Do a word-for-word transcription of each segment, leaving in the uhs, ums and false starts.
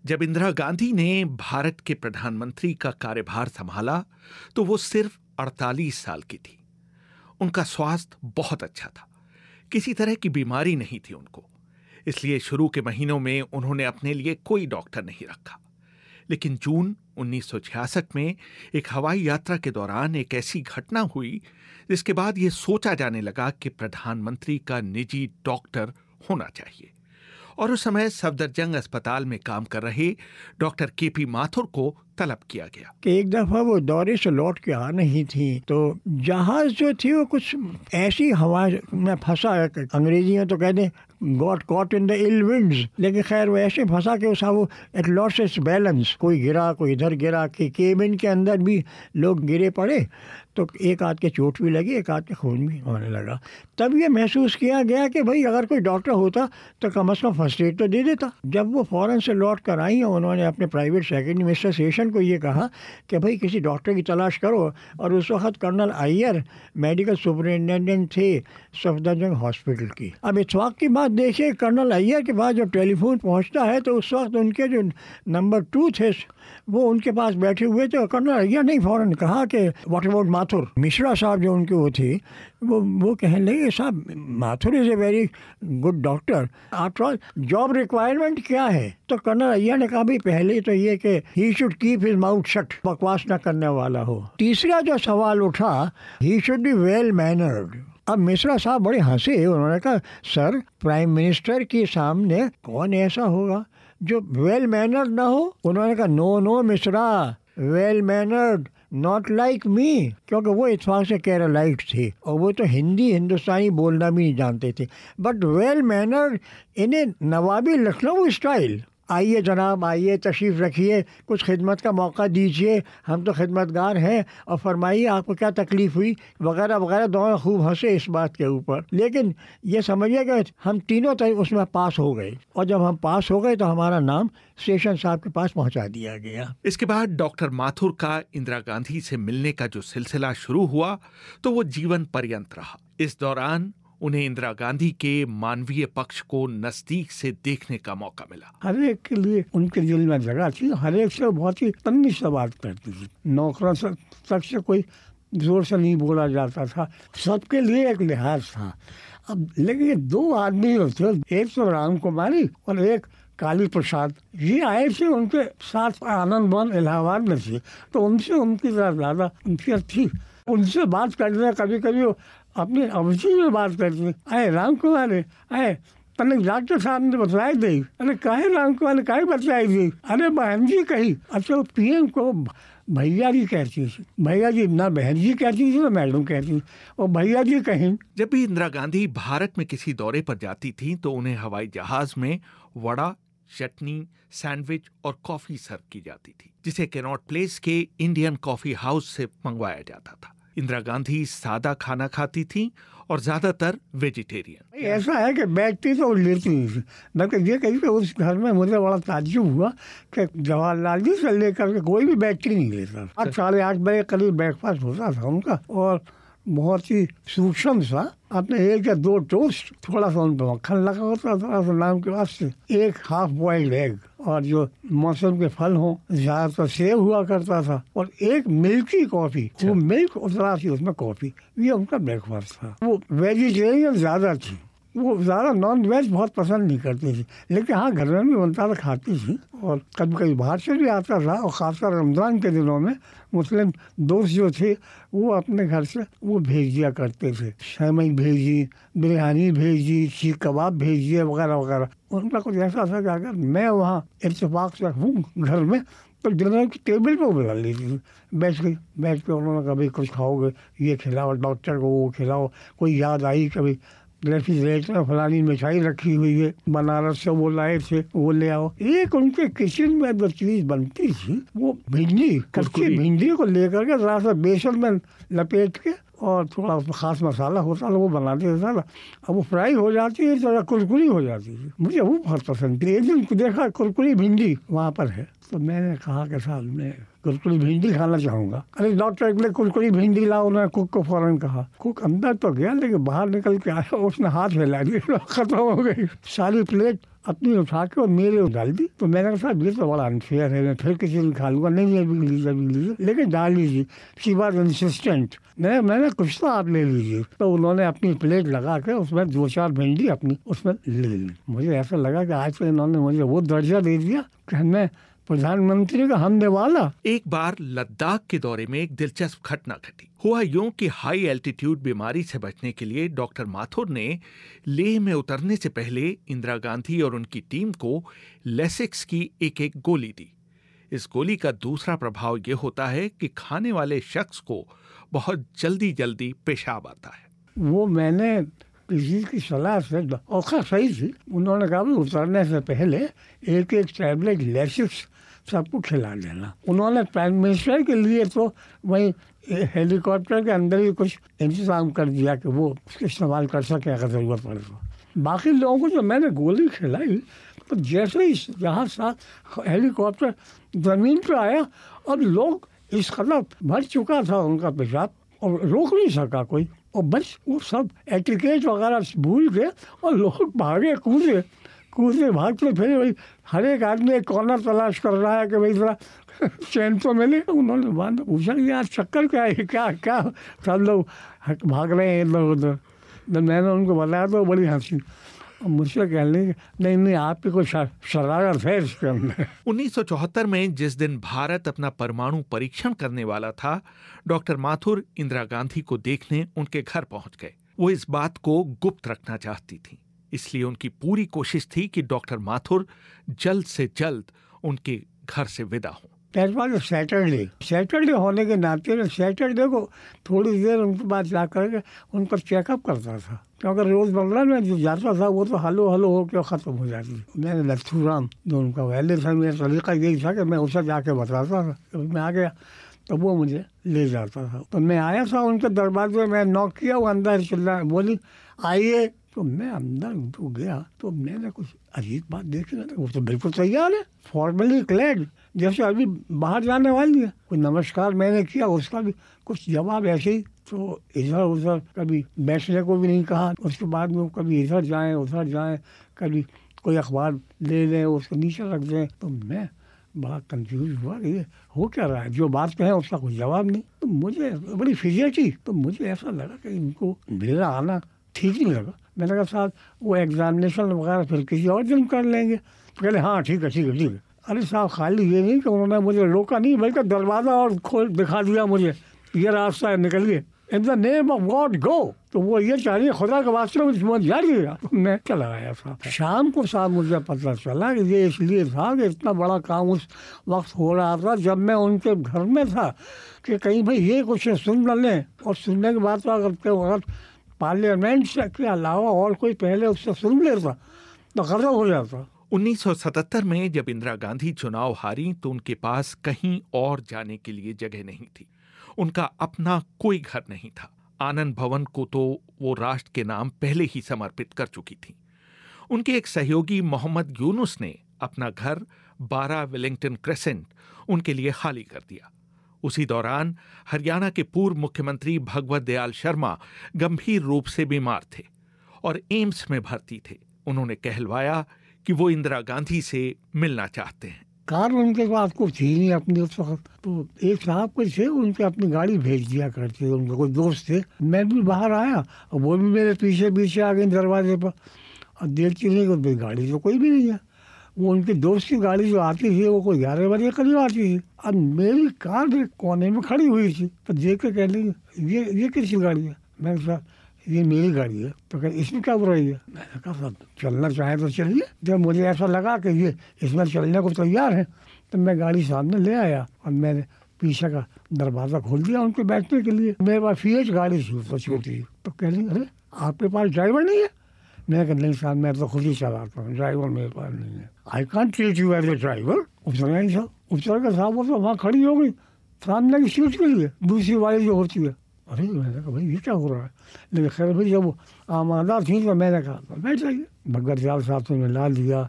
जब इंदिरा गांधी ने भारत के प्रधानमंत्री का कार्यभार संभाला तो वो सिर्फ अड़तालीस साल की थी। उनका स्वास्थ्य बहुत अच्छा था, किसी तरह की बीमारी नहीं थी उनको, इसलिए शुरू के महीनों में उन्होंने अपने लिए कोई डॉक्टर नहीं रखा। लेकिन जून उन्नीस सौ छियासठ में एक हवाई यात्रा के दौरान एक ऐसी घटना हुई जिसके बाद ये सोचा जाने लगा कि प्रधानमंत्री का निजी डॉक्टर होना चाहिए। और उस समय सफदरजंग अस्पताल में काम कर रहे डॉक्टर के पी माथुर को तलब किया गया कि एक दफा वो दौरे से लौट के आ रही थी तो जहाज जो थी वो कुछ ऐसी हवा में फंसा, अंग्रेजी में तो कहते हैं got caught in the ill winds, लेकिन खैर वो ऐसे फंसा कि उसका वो इट लॉस्ट इट्स बैलेंस, कोई गिरा कोई इधर गिरा, कि केबिन के अंदर भी लोग गिरे पड़े, तो एक आध के चोट भी लगी, एक आध के खून भी होने लगा। तब ये महसूस किया गया कि भाई अगर कोई डॉक्टर होता तो कम अज़ कम फर्स्ट एड तो दे देता। जब वो फ़ौरन से लौट कर आई उन्होंने अपने प्राइवेट सेक्रेटरी मिस्टर सेशन को ये कहा कि भाई किसी डॉक्टर की तलाश करो, और उस वक्त कर्नल अय्यर मेडिकल सुपरिटेंडेंट थे सफदरजंग हॉस्पिटल की। अब इत्तेफाक की बात देखिए, कर्नल अय्यर के पास जब टेलीफोन पहुंचता है तो उस वक्त उनके जो नंबर टू थे वो उनके पास बैठे हुए थे। कर्नल अय्यर ने फौरन कहा कि व्हाट अबाउट माथुर। मिश्रा साहब जो उनके वो थे वो वो कहने लगे साहब Mathur is a very good doctor, after all job requirement क्या है? तो कर्नल अय्यर ने कहा भाई पहले तो ये कि he should keep his mouth shut, बकवास न करने वाला हो। तीसरा जो सवाल उठा, he should be well mannered. अब मिश्रा साहब बड़े हंसे, उन्होंने कहा सर प्राइम मिनिस्टर के सामने कौन ऐसा होगा जो वेल मैनर्ड ना हो? उन्होंने कहा no no Mishra, well mannered not like me, क्योंकि वो इत्तेफाक से केरलाइट थे और वो तो हिंदी हिंदुस्तानी बोलना भी नहीं जानते थे, but well mannered in a नवाबी लखनऊ स्टाइल। आइए जनाब, आइए तशरीफ़ रखिए, कुछ खिदमत का मौका दीजिए, हम तो खिदमतगार हैं, और फरमाइए आपको क्या तकलीफ़ हुई वगैरह वगैरह। दोनों खूब हंसे इस बात के ऊपर, लेकिन ये समझिएगा हम तीनों तक उसमें पास हो गए, और जब हम पास हो गए तो हमारा नाम सेशन साहब के पास पहुंचा दिया गया। इसके बाद डॉक्टर माथुर का इंदिरा गांधी से मिलने का जो सिलसिला शुरू हुआ तो वो जीवन पर्यंत रहा। इस दौरान उन्हें इंदिरा गांधी के मानवीय पक्ष को नजदीक से देखने का मौका मिला। हर एक के लिए उनके दिल में जगह थी, हर एक से बहुत ही तमीज से बात करती थी, नौकरों से तक से कोई जोर से नहीं बोला जाता था, सबके लिए एक लिहाज था। अब लेकिन ये दो आदमी होते, एक तो राम कुमारी और एक काली प्रसाद, ये आए थे उनके साथ आनंद वन इलाहाबाद में थे, तो उनसे उनकी ज़्यादा उनकी थी। उनसे बात करने कभी कभी अपनी अवधि में बात करती, अरे राम कुमार अरे तने डॉक्टर साहब ने बताई दी, अरे काहे राम कुमार ने काहे बताई दी, अरे बहन जी कही। अच्छा पीएम को भैया जी कहती थी, भैया जी ना बहन जी कहती थी ना मैडम कहती थी, और भैया जी कहीं। जब भी इंदिरा गांधी भारत में किसी दौरे पर जाती थी तो उन्हें हवाई जहाज में वड़ा, चटनी, सैंडविच और कॉफी सर्व की जाती थी, जिसे कैनॉट प्लेस के इंडियन कॉफी हाउस से मंगवाया जाता था। इंदिरा गांधी सादा खाना खाती थी और ज्यादातर वेजिटेरियन। ऐसा है कि बैठती तो लेती नहीं थी, बल्कि ये कही कि उस घर में मुझे बड़ा ताज्जुब हुआ कि जवाहरलाल जी से लेकर के कोई भी बैटरी नहीं लेता। आठ साढ़े आठ बजे करीब ब्रेकफास्ट होता था उनका, और बहुत ही सूक्ष्म सा, अपने एक या दो टोस्ट, थोड़ा सा उन पर मक्खन लगा होता, थोड़ा सा नाम के वास्ते, एक हाफ बॉइल्ड एग, और जो मौसम के फल हों ज़्यादातर सेब हुआ करता था, और एक मिल्की कॉफ़ी, वो मिल्क उतरा थी उसमें कॉफ़ी, ये उनका ब्रेकफास्ट था। वो वेजिटेरियन ज़्यादा थी, वो ज़्यादा नॉन वेज बहुत पसंद नहीं करती थी, लेकिन हाँ घर में भी बनता था खाती थी, और कभी कभी बाहर से भी आता था, और ख़ासकर रमज़ान के दिनों में मुस्लिम दोस्त जो थे वो अपने घर से वो भेज दिया करते थे, सेवई भेजी, बिरयानी भेजी, सीख कबाब भेजिए वगैरह वगैरह। उनका कुछ ऐसा था कि अगर मैं वहाँ इत्तेफाक से हूँ घर में तो डिनर की टेबल पर बुला लेती थी, बैठ गई, बैठ के उन्होंने कभी कुछ खाओगे ये खिलाओ, डॉक्टर को वो खिलाओ, कोई याद आई कभी रेफ्रिजरेटर में फलानी मिठाई रखी हुई है बनारस से वो लाए थे वो ले आओ। एक उनके किचन में जो चीज़ बनती थी वो भिंडी, कच्ची भिंडी को लेकर के जरा सा बेसन में लपेट के और थोड़ा उसमें खास मसाला होता था वो बनाते थे ना, अब वो फ्राई हो जाती है, थोड़ा कुरकुरी हो जाती है, मुझे वो बहुत पसंद थी। एक दिन देखा कुरकुरी भिंडी वहाँ पर है, तो मैंने कहा कि साहब मैं कुरकुरी भिंडी खाना चाहूँगा। अरे डॉक्टर एक कुरकुरी भिंडी लाओ, उन्होंने कुक को फ़ौरन कहा। कुक अंदर तो गया लेकिन बाहर निकल के आया, उसने हाथ फैला दिया, ख़त्म हो गई सारी प्लेट अपनी उठा के और मेरे डाल दी। तो मैंने कहा साहब ये तो बड़ा अनफेयर है, मैं फिर किसी दिन खा लूँगा। नहीं अभी लीजिए अभी लीजिए, लेकिन डाल लीजिए। शी वॉज इंसिस्टेंट, मैं मैंने कुछ तो आप ले लीजिए। तो उन्होंने अपनी प्लेट लगा के उसमें दो चार भिंडी अपनी उसमें ले ली। मुझे ऐसा लगा कि आज तो इन्होंने मुझे वो दर्जा दे दिया कि मैं प्रधानमंत्री का हमने वाला। एक बार लद्दाख के दौरे में एक दिलचस्प घटना घटी। हुआ यूं कि हाई एल्टीट्यूड बीमारी से बचने के लिए डॉक्टर माथुर ने लेह में उतरने से पहले इंदिरा गांधी और उनकी टीम को लेसिक्स की एक एक गोली दी। इस गोली का दूसरा प्रभाव यह होता है कि खाने वाले शख्स को बहुत जल्दी जल्दी पेशाब आता है। वो मैंने किसी की सलाह से, और सही थी, उन्होंने कहा उतरने से पहले एक एक टैबलेट लेसिक्स सबको खिला देना। उन्होंने प्राइम मिनिस्टर के लिए तो वही हेलीकॉप्टर के अंदर ही कुछ इंतजाम कर दिया कि वो इस्तेमाल कर सके अगर ज़रूरत पड़े तो। बाकी लोगों को जो मैंने गोली खिलाई तो जैसे ही जहाँ सा हेलीकॉप्टर ज़मीन पर आया और लोग इस कदर भर चुका था उनका पेशाब और रोक नहीं सका कोई, और बस वो सब एटिकेट वगैरह भूल गए और लोग भागे कूदे कूदे भागते फिर वही हर एक आदमी एक कॉर्नर तलाश कर रहा है कि भाई थोड़ा चैन तो मिले। उन्होंने बाद पूछा कि यार चक्कर क्या है, क्या क्या सब लोग भाग रहे हैं इधर उधर। तो मैंने उनको बताया तो बड़ी हंसी, और मुझसे कहने नहीं नहीं आपकी कोई शरारत है इसके अंदर। उन्नीस सौ चौहत्तर में जिस दिन भारत अपना परमाणु परीक्षण करने वाला था, डॉक्टर माथुर इंदिरा गांधी को देखने उनके घर पहुंच गए। वो इस बात को गुप्त रखना चाहती थी, इसलिए उनकी पूरी कोशिश थी कि डॉक्टर माथुर जल्द से जल्द उनके घर से विदा हों। सैटरडे सैटरडे होने के नाते सैटरडे को थोड़ी देर उनके पास जा करके उनका चेकअप करता था, क्योंकि रोज़मर्रा में जो जाता था वो तो हलो हलो हो के ख़त्म हो जाती। मैंने लच्छूराम जो उनका वैले था, मेरा तरीका यही था कि मैं उसे जाके बताता था। तो मैं आ गया तो वो मुझे ले जाता था। तो मैं आया था उनके दरवाजे में, मैंने नॉक किया, वो अंदर चिल्ला बोली आइए। तो मैं अंदर तो गया तो मैंने कुछ अजीब बात देखी ना, वो तो बिल्कुल तैयार है, फॉर्मली क्लेड, जैसे अभी बाहर जाने वाली है। कोई नमस्कार मैंने किया, उसका भी कुछ जवाब ऐसे ही, तो इधर उधर कभी बैठने को भी नहीं कहा। उसके बाद में कभी इधर जाएं उधर जाएं, कभी कोई अखबार ले लें उसको नीचे रख दें। तो मैं बड़ा कंफ्यूज हुआ कि ये हो क्या रहा है, जो बात कहें उसका कोई जवाब नहीं। तो मुझे बड़ी फिजिया थी, तो मुझे ऐसा लगा कि इनको मेरा आना ठीक नहीं लगा। मैंने कहा साहब वो एग्जामिनेशन वगैरह फिर किसी और दिन कर लेंगे। तो कहले हाँ ठीक है ठीक है ठीक है। अरे साहब खाली ये नहीं कि उन्होंने मुझे रोका नहीं, बल्कि दरवाज़ा और खोल दिखा दिया मुझे, ये रास्ता है निकलिए, in the name of God go. तो वो ये चाहिए खुदा के वास्ते में समझ जाइएगा। तो मैं चला आया साहब। शाम को साहब मुझे पता चला कि ये इसलिए था कि इतना बड़ा काम उस वक्त हो रहा था जब मैं उनके घर में था, कि कहीं भाई ये कुछ सुन न लें, और सुनने के बाद तो अगर वक्त पार्लियामेंट के अलावा और कोई पहले उससे सुन लेता तो खत्म हो जाता। उन्नीस सौ सतहत्तर में जब इंदिरा गांधी चुनाव हारी तो उनके पास कहीं और जाने के लिए जगह नहीं थी। उनका अपना कोई घर नहीं था। आनंद भवन को तो वो राष्ट्र के नाम पहले ही समर्पित कर चुकी थी। उनके एक सहयोगी मोहम्मद यूनुस ने अपना घर बारह वेलिंगटन क्रेसेंट उनके लिए खाली कर दिया। उसी दौरान हरियाणा के पूर्व मुख्यमंत्री भगवत दयाल शर्मा गंभीर रूप से बीमार थे और एम्स में भर्ती थे। उन्होंने कहलवाया कि वो इंदिरा गांधी से मिलना चाहते हैं। कार उनके पास कुछ थी नहीं अपनी उस वक्त, तो एक साहब कोई थे उनके अपनी गाड़ी भेज दिया करते, उनके कोई दोस्त थे। मैं भी बाहर आया और वो भी मेरे पीछे पीछे आ गए दरवाजे पर, और देखती नहीं कोई गाड़ी तो कोई भी नहीं है। वो उनके दोस्त की गाड़ी जो आती थी वो कोई ग्यारह बजे करीब आती थी, अब मेरी कार एक कोने में खड़ी हुई थी। तो देख के कह लगी ये ये किसकी गाड़ी है? मैंने कहा ये मेरी गाड़ी है। तो कह इसमें क्या बुराई है? मैंने कहा सब चलना चाहे तो चलिए। जब मुझे ऐसा लगा कि ये इसमें चलने को तैयार है तो मैं गाड़ी सामने ले आया और मैंने पीछे का दरवाज़ा खोल दिया उनके बैठने के लिए। मेरे पास फीएच गाड़ी थी तो छोटी। तो कह रही अरे आपके पास ड्राइवर नहीं है? मैंने कहा नहीं साहब मैं तो खुद ही चलाता हूँ, ड्राइवर मेरे पास नहीं है। I can't treat you as a driver. उतर नहीं साहब, उतर के साहब वो तो वहाँ खड़ी हो गई सामने की सीट के लिए, दूसरी वाली जो होती है। अरे मैंने कहा भाई ये क्या हो रहा है? लेकिन खैर भाई जब वो आमादा थी तो मैंने कहा बैठ जाइए। भगत दयाल साहब से मिला दिया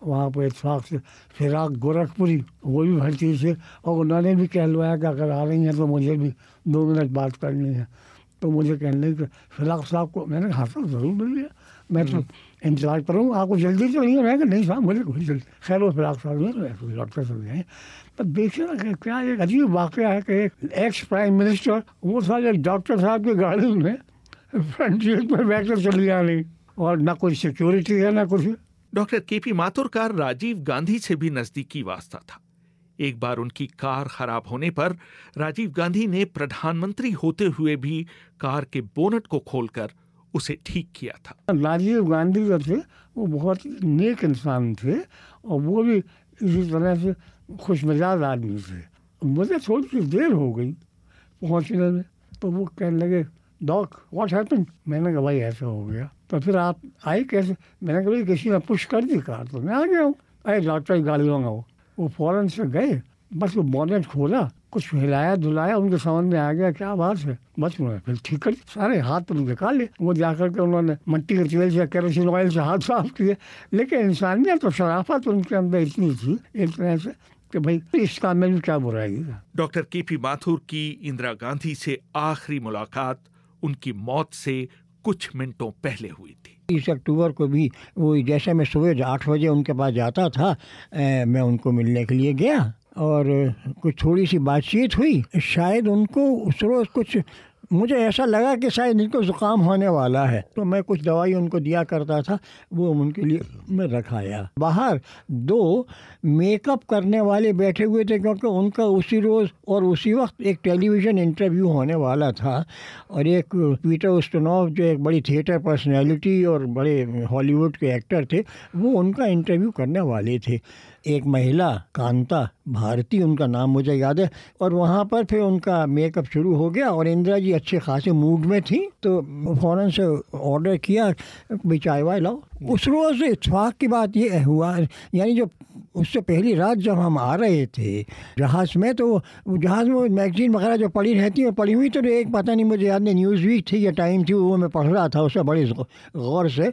वहाँ पर इत्तेफाक से फिराक गोरखपुरी वो भी भर्ती थे, और उन्होंने भी कहलवाया कि अगर आ रही हैं तो मुझे भी दो मिनट बात करनी है। तो मुझे कहने कि फिराक साहब को, मैंने कहा तो ज़रूर मिलिए, मैं तो इंतजार करूँ, आपको जल्दी तो नहीं रहेगा? नहीं साहब मुझे कोई जल्दी। खैर वो फिराक साहब नहीं, डॉक्टर साहब गए। तो देखिए ना क्या एक अजीब वाक़या है कि एक एक्स प्राइम मिनिस्टर वो सारे डॉक्टर साहब की गाड़ी में फ्रंट सीट पर बैठ कर चली जा रही, और ना कोई सिक्योरिटी है ना कुछ। डॉक्टर के पी माथुर का राजीव गांधी से भी नजदीकी वास्ता था। एक बार उनकी कार खराब होने पर राजीव गांधी ने प्रधानमंत्री होते हुए भी कार के बोनट को खोलकर उसे ठीक किया था। राजीव गांधी जो थे वो बहुत नेक इंसान थे, और वो भी इसी तरह से खुशमिजाज आदमी थे। मुझे थोड़ी सी देर हो गई पहुंचने में, तो वो कहने लगे डॉक व्हाट हैपेंड? मैंने कहा भाई ऐसा हो गया। तो फिर आप आए कैसे? मैंने कहा भाई किसी ने पुश कर दी कार, तो मैं आ गया हूँ। अरे डॉक्टर की गाड़ी मंगाओ। वो फौरन से गए, बस वो बोनेट खोला, कुछ हिलाया धुलाया, उनके समझ में आ गया क्या बात है, बस उन्होंने फिर ठीक कर, सारे हाथ तो निकाल ले। वो जाकर के उन्होंने मट्टी के तेल से केरोसिन ऑयल से हाथ साफ किए। लेकिन इंसानियत तो शराफत उनके अंदर इतनी थी एक तरह से कि भाई इस काम में भी क्या बुराई है। डॉक्टर के पी माथुर की इंदिरा गांधी से आखिरी मुलाकात उनकी मौत से कुछ मिनटों पहले हुई थी। तीस अक्टूबर को भी वो जैसे मैं सुबह आठ बजे उनके पास जाता था, ए, मैं उनको मिलने के लिए गया, और कुछ थोड़ी सी बातचीत हुई। शायद उनको उस रोज़ कुछ, मुझे ऐसा लगा कि शायद इनको ज़ुकाम होने वाला है, तो मैं कुछ दवाई उनको दिया करता था, वो उनके लिए मैं रखाया। बाहर दो मेकअप करने वाले बैठे हुए थे, क्योंकि उनका उसी रोज़ और उसी वक्त एक टेलीविज़न इंटरव्यू होने वाला था, और एक पीटर उस्टिनोव जो एक बड़ी थिएटर पर्सनैलिटी और बड़े हॉलीवुड के एक्टर थे, वो उनका इंटरव्यू करने वाले थे। एक महिला कांता भारती उनका नाम मुझे याद है, और वहाँ पर फिर उनका मेकअप शुरू हो गया, और इंदिरा जी अच्छे खासे मूड में थी, तो फ़ौरन से ऑर्डर किया भाई चाय वाय लाओ। उस रोज़ इत्तेफाक की बात ये हुआ, यानी जो उससे पहली रात जब हम आ रहे थे जहाज़ में, तो जहाज़ में मैगजीन वगैरह जो पढ़ी रहती है पढ़ी हुई, तो एक पता नहीं मुझे याद नहीं न्यूज़ वीक थी या टाइम थी, वो मैं पढ़ रहा था उससे बड़े गौर से।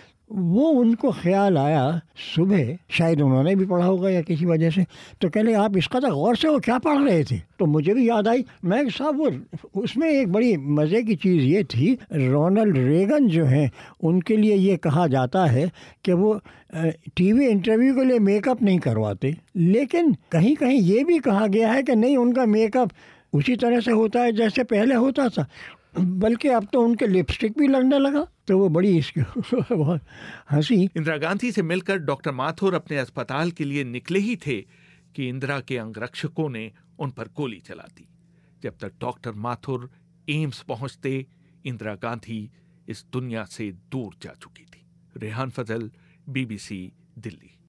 वो उनको ख्याल आया सुबह, शायद उन्होंने भी पढ़ा होगा या किसी वजह से, तो कहले आप इसका तो गौर से वो क्या पढ़ रहे थे? तो मुझे भी याद आई। मैं साहब वो उसमें एक बड़ी मज़े की चीज़ ये थी, रोनाल्ड रेगन जो हैं उनके लिए ये कहा जाता है कि वो टीवी इंटरव्यू के लिए मेकअप नहीं करवाते, लेकिन कहीं कहीं ये भी कहा गया है कि नहीं, उनका मेकअप उसी तरह से होता है जैसे पहले होता था, बल्कि अब तो उनके लिपस्टिक भी लगने लगा। तो वो बड़ी इसकी बहुत हंसी। इंदिरा गांधी से मिलकर डॉक्टर माथुर अपने अस्पताल के लिए निकले ही थे कि इंदिरा के अंगरक्षकों ने उन पर गोली चला दी। जब तक डॉक्टर माथुर एम्स पहुंचते, इंदिरा गांधी इस दुनिया से दूर जा चुकी थी। रेहान फजल, बीबीसी दिल्ली।